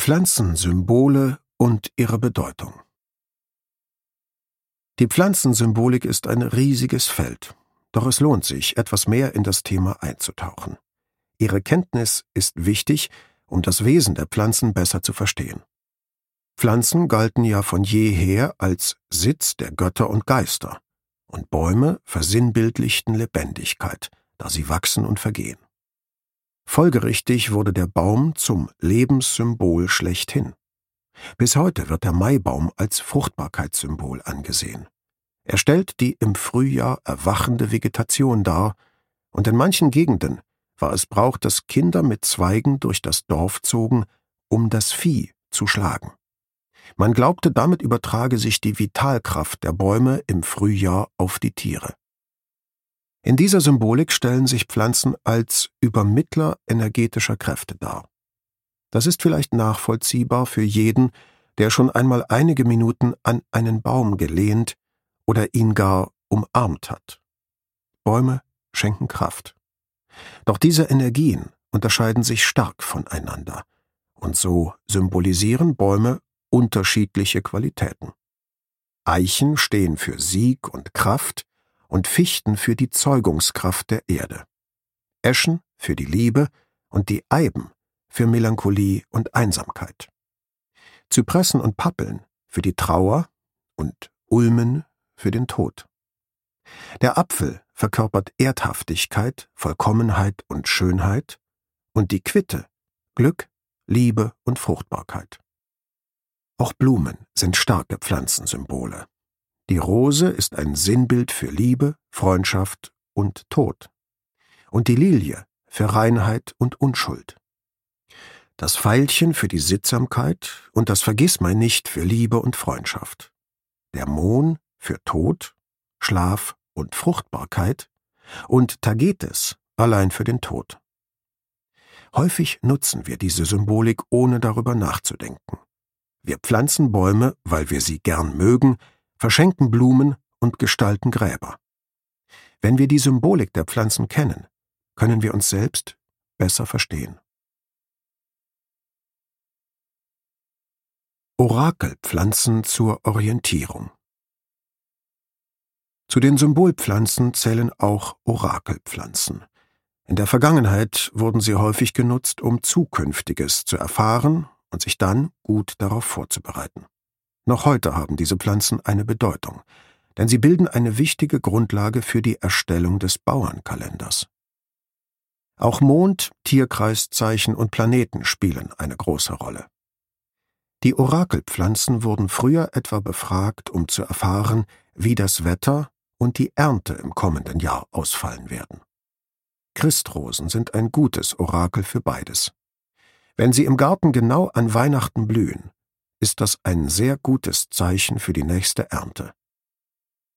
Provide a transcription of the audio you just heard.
Pflanzensymbole und ihre Bedeutung. Die Pflanzensymbolik ist ein riesiges Feld, doch es lohnt sich, etwas mehr in das Thema einzutauchen. Ihre Kenntnis ist wichtig, um das Wesen der Pflanzen besser zu verstehen. Pflanzen galten ja von jeher als Sitz der Götter und Geister, und Bäume versinnbildlichten Lebendigkeit, da sie wachsen und vergehen. Folgerichtig wurde der Baum zum Lebenssymbol schlechthin. Bis heute wird der Maibaum als Fruchtbarkeitssymbol angesehen. Er stellt die im Frühjahr erwachende Vegetation dar, und in manchen Gegenden war es Brauch, dass Kinder mit Zweigen durch das Dorf zogen, um das Vieh zu schlagen. Man glaubte, damit übertrage sich die Vitalkraft der Bäume im Frühjahr auf die Tiere. In dieser Symbolik stellen sich Pflanzen als Übermittler energetischer Kräfte dar. Das ist vielleicht nachvollziehbar für jeden, der schon einmal einige Minuten an einen Baum gelehnt oder ihn gar umarmt hat. Bäume schenken Kraft. Doch diese Energien unterscheiden sich stark voneinander, und so symbolisieren Bäume unterschiedliche Qualitäten. Eichen stehen für Sieg und Kraft und Fichten für die Zeugungskraft der Erde. Eschen für die Liebe und die Eiben für Melancholie und Einsamkeit. Zypressen und Pappeln für die Trauer und Ulmen für den Tod. Der Apfel verkörpert Erdhaftigkeit, Vollkommenheit und Schönheit, und die Quitte Glück, Liebe und Fruchtbarkeit. Auch Blumen sind starke Pflanzensymbole. Die Rose ist ein Sinnbild für Liebe, Freundschaft und Tod. Und die Lilie für Reinheit und Unschuld. Das Veilchen für die Sittsamkeit und das Vergissmeinnicht für Liebe und Freundschaft. Der Mohn für Tod, Schlaf und Fruchtbarkeit und Tagetes allein für den Tod. Häufig nutzen wir diese Symbolik, ohne darüber nachzudenken. Wir pflanzen Bäume, weil wir sie gern mögen, verschenken Blumen und gestalten Gräber. Wenn wir die Symbolik der Pflanzen kennen, können wir uns selbst besser verstehen. Orakelpflanzen zur Orientierung. Zu den Symbolpflanzen zählen auch Orakelpflanzen. In der Vergangenheit wurden sie häufig genutzt, um Zukünftiges zu erfahren und sich dann gut darauf vorzubereiten. Noch heute haben diese Pflanzen eine Bedeutung, denn sie bilden eine wichtige Grundlage für die Erstellung des Bauernkalenders. Auch Mond, Tierkreiszeichen und Planeten spielen eine große Rolle. Die Orakelpflanzen wurden früher etwa befragt, um zu erfahren, wie das Wetter und die Ernte im kommenden Jahr ausfallen werden. Christrosen sind ein gutes Orakel für beides. Wenn sie im Garten genau an Weihnachten blühen, ist das ein sehr gutes Zeichen für die nächste Ernte.